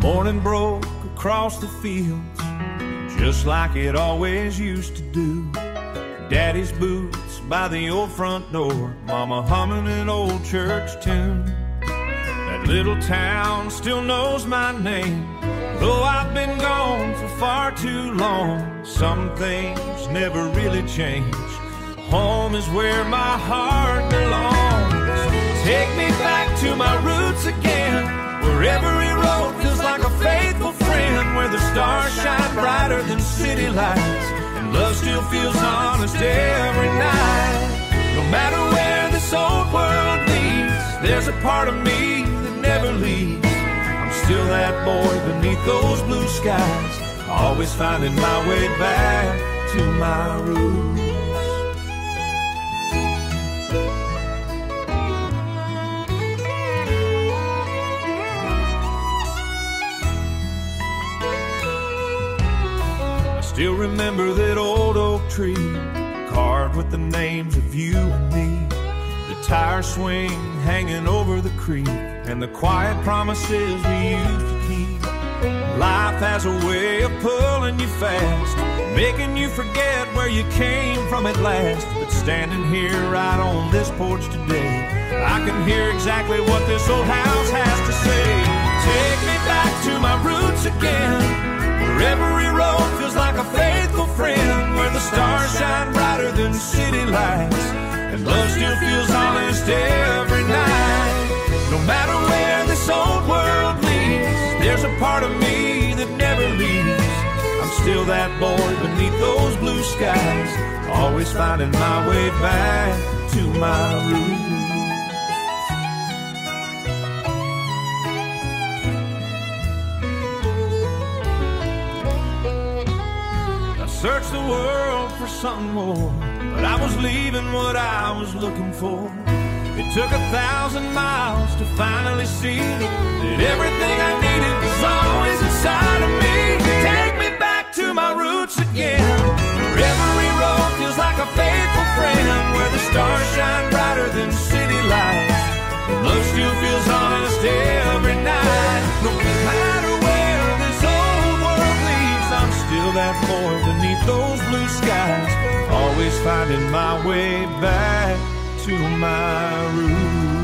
Morning broke across the fields, just like it always used to do. Daddy's boots by the old front door, Mama humming an old church tune. That little town still knows my name, though I've been gone for far too long. Some things never really change. Home is where my heart belongs. Take me back to my roots again, where every road feels like a faithful friend, where the stars shine brighter than city lights, and love still feels honest every night. No matter where this old world leads, there's a part of me that never leaves. I'm still that boy beneath those blue skies, always finding my way back to my roots. Still remember that old oak tree, carved with the names of you and me. The tire swing hanging over the creek, and the quiet promises we used to keep. Life has a way of pulling you fast, making you forget where you came from at last. But standing here right on this porch today, I can hear exactly what this old house has to say. Take me back to my roots again, where every road feels like a faithful friend, where the stars shine brighter than city lights, and love still feels honest every night. No matter where this old world leads, there's a part of me that never leaves. I'm still that boy beneath those blue skies, always finding my way back to my roots. Searched the world for something more, but I was leaving what I was looking for. It took 1,000 miles to finally see that everything I needed was always inside of me. Take me back to my roots again, where every road feels like a faithful friend, where the stars shine brighter than city lights, and love still feels honest every night. No matter where this old world leads, I'm still that boy beneath those blue skies, always finding my way back to my roots.